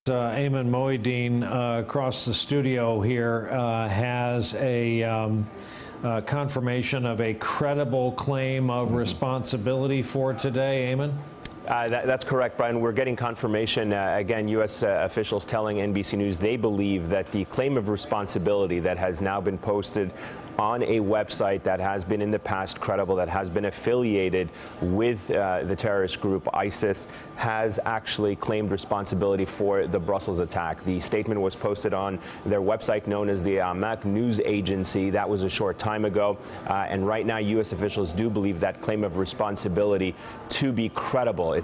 Ayman Mohyeldin across the studio here has a confirmation of a credible claim of responsibility for today. Ayman? That's correct, Brian. We're getting confirmation. Again, U.S. officials telling NBC News they believe that the claim of responsibility that has now been posted on a website that has been in the past credible, that has been affiliated with the terrorist group ISIS, has actually claimed responsibility for the Brussels attack. The statement was posted on their website known as the Amaq News Agency. That was a short time ago. And right now, U.S. officials do believe that claim of responsibility to be credible.